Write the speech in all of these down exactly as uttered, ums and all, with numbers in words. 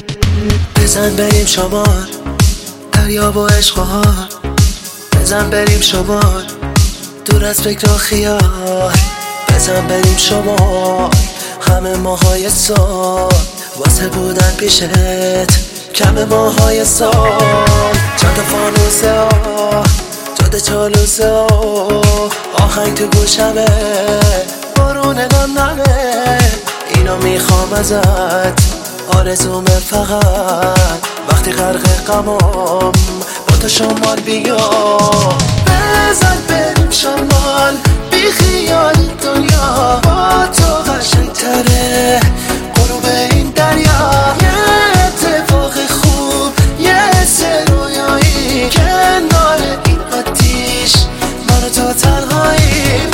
بزن بریم شمال، دریا و عشق و حال. بزن بریم شمال، دور از فکر و خیال. بزن بریم شمال، همه ماهای سال واسه بودن پیشت کم ماهای سال. چند فانوسه ها، جاده چالوسه ها، آهنگ تو گوشمه، بارون نمه. اینو میخوام ازت، آرزومه فقط وقتی غرق غمام با تو شمال بیام. بزن بریم شمال، بی خیال دنیا با تو قشنگ تره. غروب این دریا یه اتفاق خوب، یه حس رویایی کنار این آتیش، من و تو تنهاییم.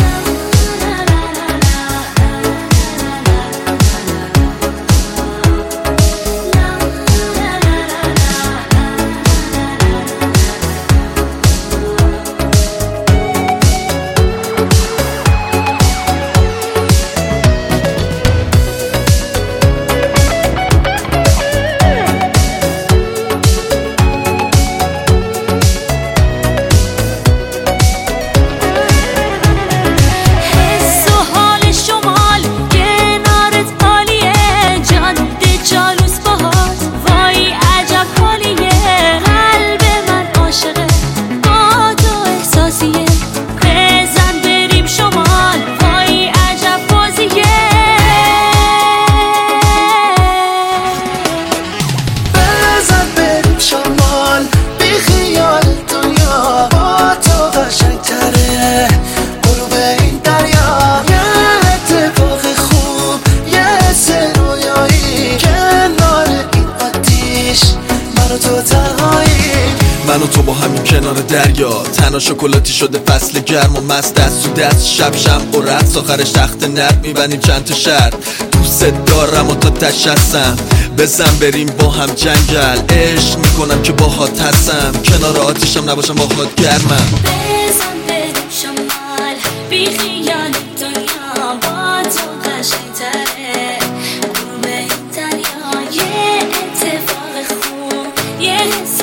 من و تو با همین کنار دریا، تنها شکلاتی شده فصل گرم و مست دست تو دست، شب شم و رقص، آخرش تخت نرد میبنیم چند تا شرط. دوست دارم و تا تشستم، بزن بریم با هم جنگل. عشق میکنم که باهات هستم، کنار آتیشم نباشم باهات گرمم. بزن بریم شمال، بی خیال دنیا با تو قشنگ تره. غروب این دریا یه اتفاق خوب، یه حس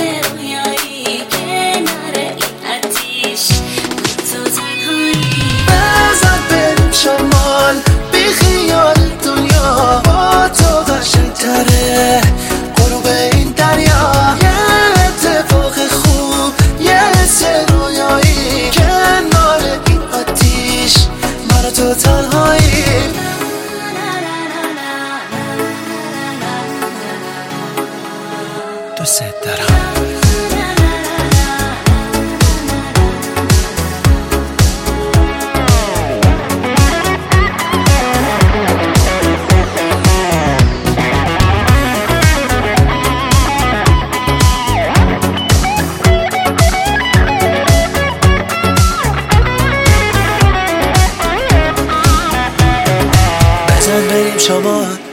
رویایی کنار این آتیش، تو تنهایی. بزن بریم شمال، بی خیال دنیا با تو قشنگ تره. غروب این دریا یه اتفاق خوب، یه حس رویایی کنار این آتیش، من و تو تنهایی. دوست دارم. بزن بریم شمال،